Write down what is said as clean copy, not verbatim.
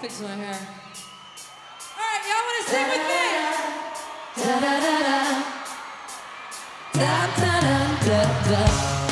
fix my hair. All right, y'all want to sing with me? Da da da da. Da da da da da.